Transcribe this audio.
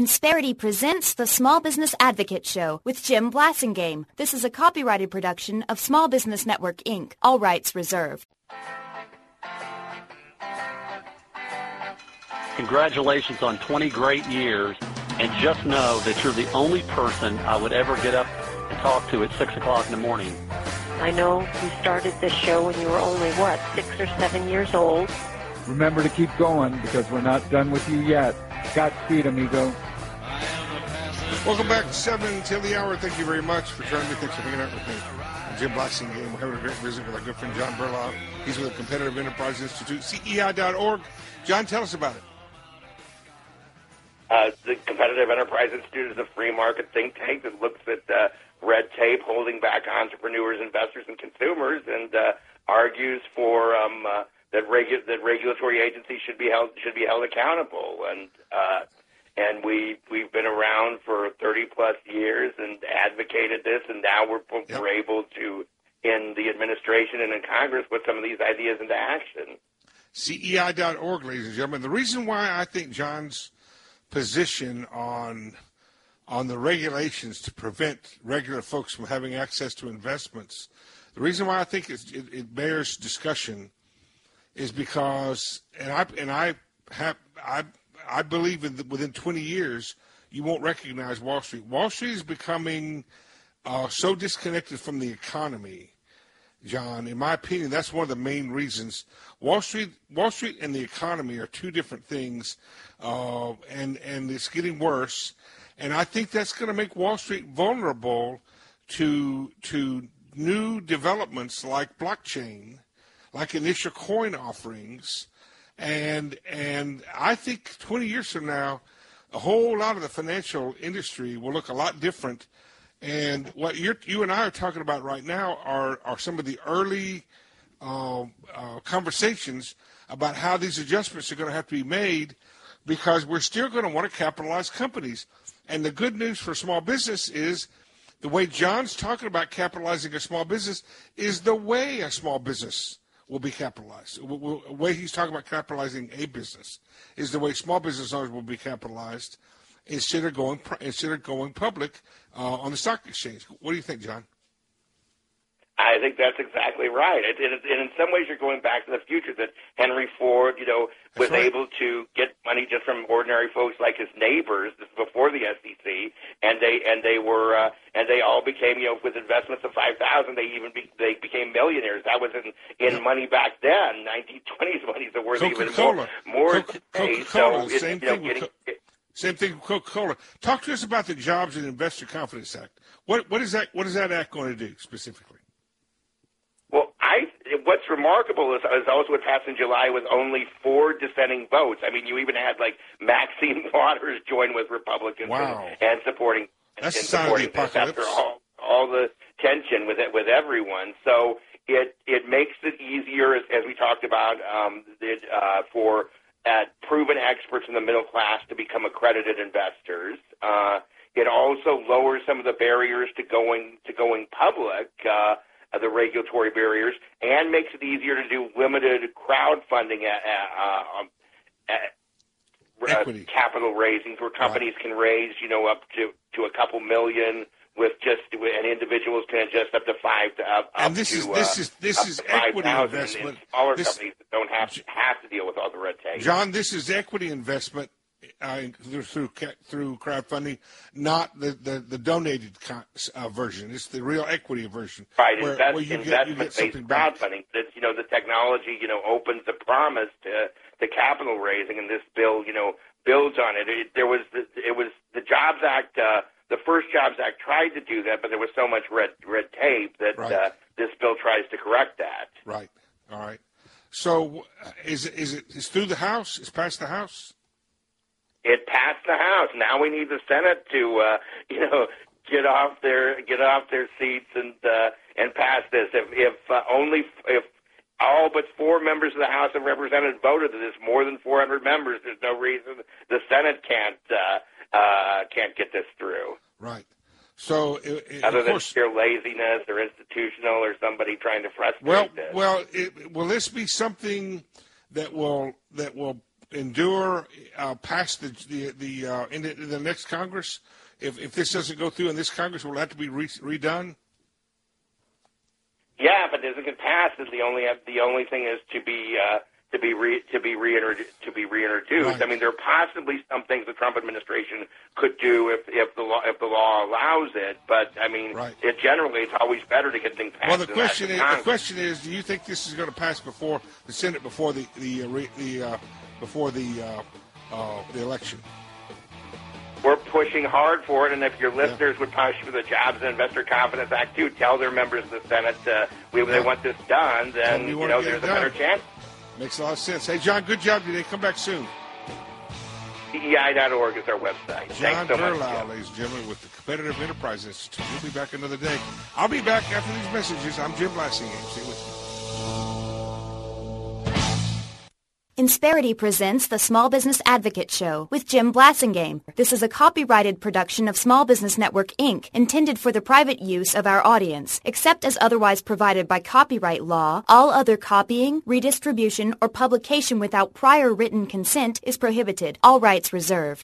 Insperity presents the Small Business Advocate Show with Jim Blasingame. This is a copyrighted production of Small Business Network, Inc., all rights reserved. Congratulations on 20 great years, and just know that you're the only person I would ever get up and talk to at 6 o'clock in the morning. I know you started this show when you were only, 6 or 7 years old? Remember to keep going because we're not done with you yet. Godspeed, amigo. Welcome back to 7 until the hour. Thank you very much for joining me. Thanks for hanging out with me. I'm Jim Blasingame. We're having a great visit with our good friend John Berlau. He's with the Competitive Enterprise Institute, CEI.org. John, tell us about it. The Competitive Enterprise Institute is a free market think tank that looks at red tape holding back entrepreneurs, investors, and consumers, and argues for that regulatory agencies should be held accountable. And we've been around for 30 plus years and advocated this, and now we're able to, in the administration and in Congress, put some of these ideas into action. CEI.org, ladies and gentlemen. The reason why I think John's position on the regulations to prevent regular folks from having access to investments, the reason why I think it bears discussion is because, I believe within 20 years you won't recognize Wall Street. Wall Street is becoming so disconnected from the economy, John. In my opinion, that's one of the main reasons. Wall Street and the economy are two different things, and it's getting worse. And I think that's going to make Wall Street vulnerable to new developments like blockchain, like initial coin offerings, and I think 20 years from now, a whole lot of the financial industry will look a lot different. And what you and I are talking about right now are some of the early conversations about how these adjustments are going to have to be made, because we're still going to want to capitalize companies. And the good news for small business is the way John's talking about capitalizing a small business is the way a small business will be capitalized. The way he's talking about capitalizing a business is the way small business owners will be capitalized instead of going public on the stock exchange. What do you think, John? I think that's exactly right. And in some ways, you're going back to the future that Henry Ford, was able to get money just from ordinary folks like his neighbors. This is before the SEC, and they all became, with investments of $5,000, they became millionaires. That was in money back then. 1920s money is worth even more today. Same thing with Coca-Cola. Talk to us about the Jobs and Investor Confidence Act. What is that act going to do specifically? Well, what's remarkable is also what passed in July with only 4 dissenting votes. I mean, you even had Maxine Waters join with Republicans and supporting. That's the sign of the apocalypse. After all the tension with everyone, so it makes it easier, as we talked about, for proven experts in the middle class to become accredited investors. It also lowers some of the barriers to going public. The regulatory barriers, and makes it easier to do limited crowdfunding capital raisings where companies can raise, up to a couple million and individuals can adjust up to this is equity investment. Smaller companies that don't have to deal with all the red tape. John, this is equity investment through crowdfunding, not the donated version. It's the real equity version. Right, investment-based crowdfunding. The technology, opens the promise to capital raising, and this bill, builds on it. It was the Jobs Act. The first Jobs Act tried to do that, but there was so much red tape that this bill tries to correct that. Right. All right. So, is it through the House? It's passed the House? It passed the House. Now we need the Senate to, get off their seats and pass this. If all but 4 members of the House of Representatives voted to this, more than 400 members, there's no reason the Senate can't get this through. Right. So, other than sheer laziness or institutional or somebody trying to frustrate this. Will this be something that will endure past the next Congress? If this doesn't go through in this Congress, will it have to be redone? Yeah, if it doesn't get passed, then the only thing is to be reintroduced. Right. I mean, there are possibly some things the Trump administration could do if the law allows it. But I mean, right. Generally, it's always better to get things passed. Well, the question is, do you think this is going to pass before the Senate before the election? We're pushing hard for it, and if your listeners would push for the Jobs and Investor Confidence Act too, tell their members of the Senate they want this done, then there's a better chance. Makes a lot of sense. Hey, John, good job today. Come back soon. CEI.org is our website. John Thanks so much, Berlau, ladies and gentlemen, with the Competitive Enterprise Institute. We'll be back another day. I'll be back after these messages. I'm Jim Blasingame. Stay with me. Insperity presents the Small Business Advocate Show with Jim Blasingame. This is a copyrighted production of Small Business Network, Inc., intended for the private use of our audience. Except as otherwise provided by copyright law, all other copying, redistribution, or publication without prior written consent is prohibited. All rights reserved.